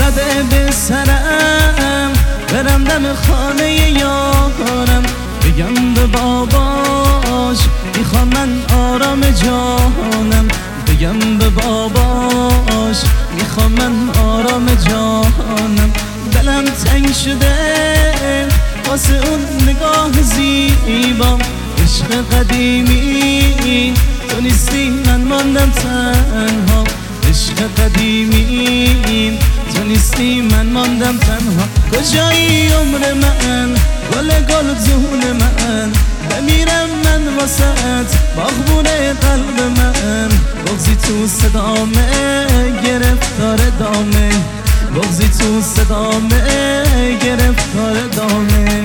زده به سرم برم دم خانه یارم بگم به باباش میخوام من آرام جانم بگم به باباش میخوام من آرام جانم دلم تنگ شده واسه اون نگاه زیبا عشق قدیمی تو نیستی من ماندم تنها عشق قدیمی تو نیستی من ماندم تنها کجایی عمر من گل زون من بمیرم من واسهت باغبون قلب من بغضی تو صدامه گرفتار دامه بغضی تو صدامه گرفتار دامه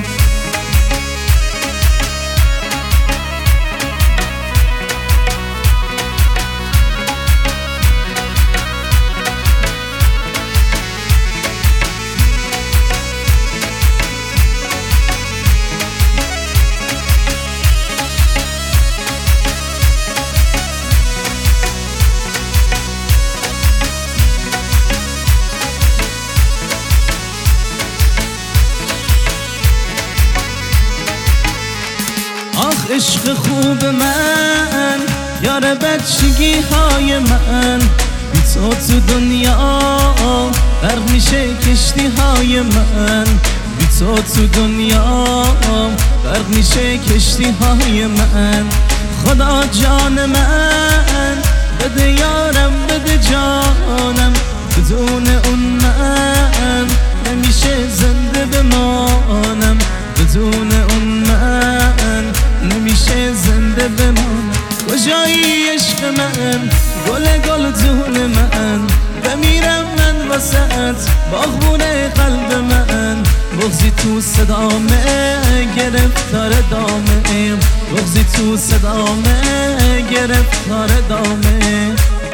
آخ عشق خوب من یار بچگی های من بی تو دنیا غرق میشه کشتی های من بی تو دنیا غرق میشه کشتی های من خدا جان من بده یارم بده جانم بدون اون من نمیشه زنده بمانم بدون اون من نمیشه زنده بمانم کجایی عشق من گل زون من بمیرم من واسهت باغبون قلب من بغضی تو صدامه گرفتار دامه بغضی تو صدامه گرفتار دامه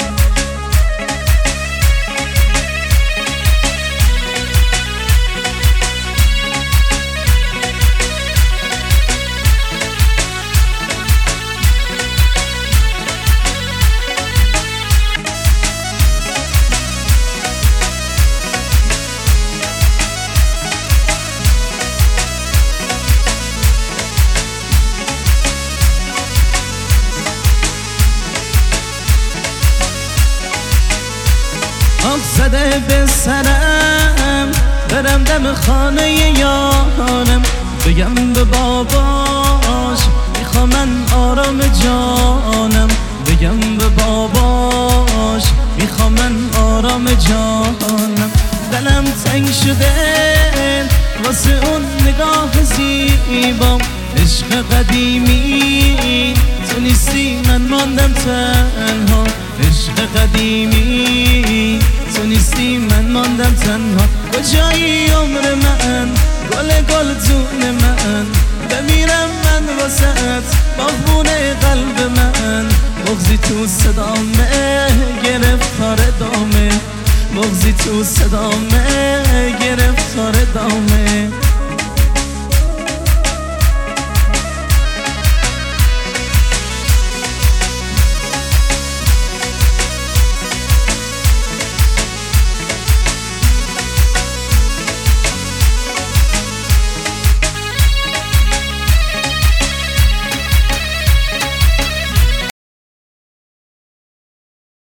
آخ زده به سرم برم دم خانه یارم بگم به باباش میخوام من آرام جانم بگم به باباش میخوام من آرام جانم دلم تنگ شده واسه اون نگاه زیبا عشق قدیمی تو نیستی من ماندم تنها عشق قدیمی تو نیستی من ماندم تنها کجایی عمر من گل زون من بمیرم من واسهت باغبون قلب من بغضی تو صدامه گرفتار دامه بغضی تو صدامه گرفتار دامه